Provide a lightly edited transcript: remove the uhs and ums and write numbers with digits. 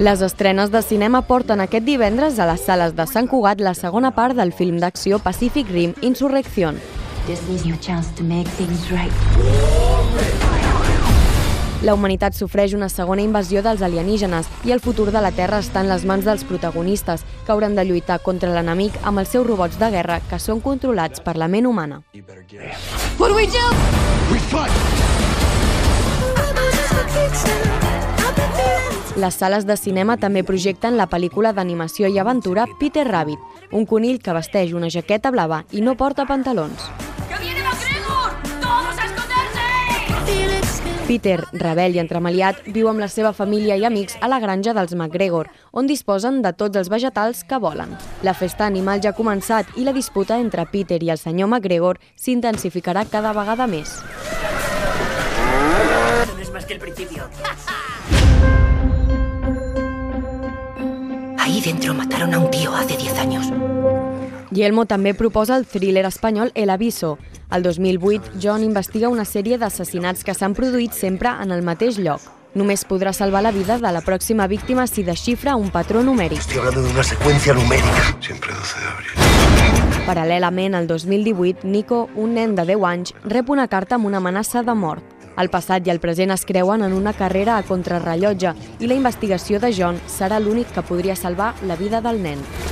Les estrenes de cinema porten aquest divendres a les sales de Sant Cugat la segona part del film d'acció Pacific Rim Insurrección. La humanitat sofreix una segona invasió dels alienígenes i el futur de la Terra està en les mans dels protagonistes, que hauran de lluitar contra l'enemic amb els seus robots de guerra que són controlats per la ment humana. What do we do? We fight! Les sales de cinema també projecten la pel·lícula d'animació i aventura Peter Rabbit, un conill que vesteix una jaqueta blava i no porta pantalons. ¡Que viene MacGregor! ¡Todos a esconderse! Peter, rebel i entremaliat, viu amb la seva família i amics a la granja dels MacGregor, on disposen de tots els vegetals que volen. La festa animal ja ha començat i la disputa entre Peter i el senyor MacGregor s'intensificarà cada vegada més. No es más que el principio. Ahí dentro mataron a un tío hace 10 años. Yelmo també proposa el thriller espanyol El Aviso. El 2008, John investiga una sèrie d'assassinats que s'han produït sempre en el mateix lloc. Només podrà salvar la vida de la pròxima víctima si desxifra un patró numèric. Estoy hablando de una secuencia numérica. Siempre 12 de abril. Paral·lelament, el 2018, Nico, un nen de 10 anys, rep una carta amb una amenaça de mort. El passat i el present es creuen en una carrera a contrarrellotge i la investigació de John serà l'únic que podria salvar la vida del nen.